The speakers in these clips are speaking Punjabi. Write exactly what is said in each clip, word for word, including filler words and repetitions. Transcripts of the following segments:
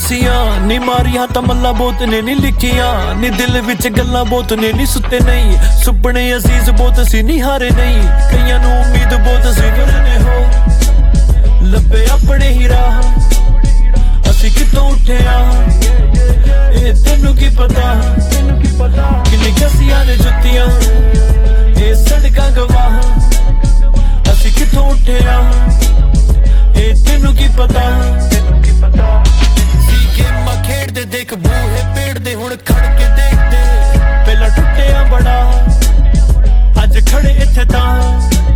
ਦਸੀਆਂ ਨੀ ਮਾਰੀਆਂ ਤਾਂ ਮੱਲਾ ਬਹੁਤ ਨੇ ਨੀ ਲਿਖੀਆਂ ਨੀ ਦਿਲ ਵਿੱਚ ਗੱਲਾਂ ਬਹੁਤ ਨੇ ਨੀ ਸੁੱਤੇ ਨਹੀਂ ਸੁਪਨੇ ਅਜ਼ੀਜ਼ ਬਹੁਤ ਸੀ ਨੀ ਹਾਰੇ ਨਹੀਂ ਕਈਆਂ ਨੂੰ ਉਮੀਦ ਬਹੁਤ ਸੀ ਵਰਨੇ ਹੋ ਲੱਭੇ ਆਪਣੇ ਹੀ ਰਾਹ ਅਸੀਂ ਕਿਤੋਂ ਉੱਠਿਆ ਇਹ ਤੈਨੂੰ ਕੀ ਪਤਾ ਕਿੰਨੀ ਕਸੀਆਂ ਨੇ ਜੁੱਤੀਆਂ ਇਹ ਸੜਕਾਂ ਗਵਾਹ ਅਸੀਂ ਕਿਤੋਂ ਉੱਠਿਆ ਇਹ ਤੈਨੂੰ ਕੀ ਪਤਾ ਸੀ ਗੇਮਾਂ ਖੇਡਦੇ ਦੇਖ ਬੂਹੇ ਪੇੜਦੇ ਹੁਣ ਖੜ ਕੇ ਦੇਖਦੇ ਪਹਿਲਾਂ ਟੁੱਟਿਆ ਬੜਾ ਅੱਜ ਖੜੇ ਇੱਥੇ ਤਾਂ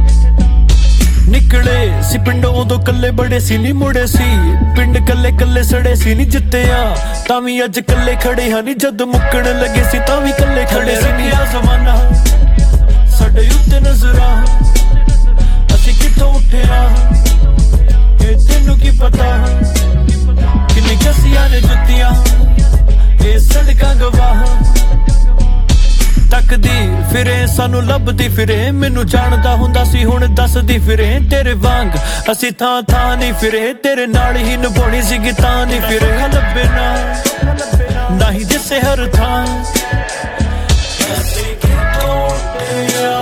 ਨਿਕਲੇ ਸੀ ਪਿੰਡੋਂ ਉਦੋਂ ਕੱਲੇ ਬੜੇ ਸੀ ਨੀ ਮੁੜੇ ਸੀ ਪਿੰਡ ਕੱਲੇ ਕੱਲੇ ਸੜੇ ਸੀ ਨੀ ਜਿੱਤਿਆ ਤਾਂ ਵੀ ਅੱਜ ਕੱਲੇ ਖੜੇ ਹਾਂ ਨੀ ਜਦ ਮੁੱਕਣ ਲੱਗੇ ਸੀ ਤਾਂ ਵੀ ਕੱਲੇ ਖੜੇ ਸੀ ਨੀ ਆ ਜ਼ਮਾਨਾ ਸਾਡੇ ਉੱਤੇ ਨਜ਼ਰਾਂ ਅਸੀਂ ਕਿੱਥੋਂ ਉੱਠਿਆ ਇਹ ਤੈਨੂੰ ਕੀ ਪਤਾ ਕਿੰਨੀ ਕਸੀਆਂ ਨੇ ਜੁੱਤੀਆਂ ਇਹ ਸੜਕਾਂ ਗਵਾਹ ਤੱਕਦੀ ਫਿਰੇ ਸਾਨੂੰ ਲੱਭਦੀ ਫਿਰੇ ਮੈਨੂੰ ਜਾਣਦਾ ਹੁੰਦਾ ਸੀ ਹੁਣ ਦੱਸਦੀ ਫਿਰੇ ਤੇਰੇ ਵਾਂਗ ਅਸੀਂ ਥਾਂ ਥਾਂ ਨਹੀਂ ਫਿਰੇ ਤੇਰੇ ਨਾਲ ਹੀ ਨਿਭਾਉਣੀ ਸੀਗੀ ਤਾਂ ਨਹੀਂ ਫਿਰੇ ਲੱਭੇ ਨਾ ਨਾ ਹੀ ਜਿਸੇ ਹਰ ਥਾਂ ਅਸੀਂ ਕਿਤੋਂ ਉੱਠਿਆ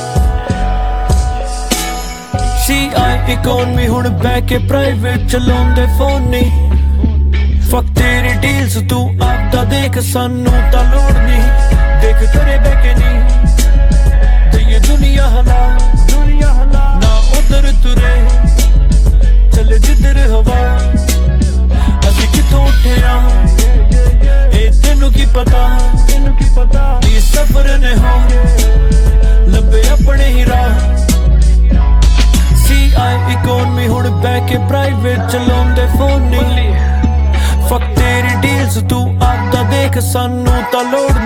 ਸੀ ਆਈ ਇਕੋਨਮੀ ਹੁਣ ਬਹਿ ਕੇ ਪ੍ਰਾਈਵੇਟ ਚਲਾਉਂਦੇ ਫੋਨ ਨਹੀਂ ਫੱਕ ਤੇਰੀ ਡੀਲਸ ਤੂੰ ਆਪਦਾ ਦੇਖ ਸਾਨੂੰ ਤਾਂ ਲੋੜ ਨਹੀਂ ਦੇਖ ਕਰੇ ਬਹਿ ਕੇ ਨਹੀਂ ਤੇ ਇਹ ਦੁਨੀਆ ਹਲਾ ਦੁਨੀਆ ਹਲਾ ਨਾ ਉਧਰ ਤੁਰੇ ਚੱਲੇ ਜਿੱਧਰ ਹਵਾ ਅਸੀਂ ਕਿੱਥੋਂ ਉੱਠਿਆ ਇਹ ਤੈਨੂੰ ਕੀ ਪਤਾ ਤੈਨੂੰ ਕੀ ਪਤਾ ਇਹ ਸਫ਼ਰ ਨੇ ਹੋ ਲੱਭੇ ਆਪਣੇ ਹੀ ਰਾਹ ਸੀ ਆਈ ਇਕੋਨਮੀ ਹੁਣ ਬਹਿ ਕੇ ਪ੍ਰਾਈਵੇਟ ਚਲਾਉਂਦੇ ਫੋਨ ਨਹੀਂ ਫੱਕ ਤੇਰੀ ਡੀਲਸ ਤੂੰ ਆਪਦਾ ਦੇਖ ਸਾਨੂੰ ਤਾਂ ਲੋੜ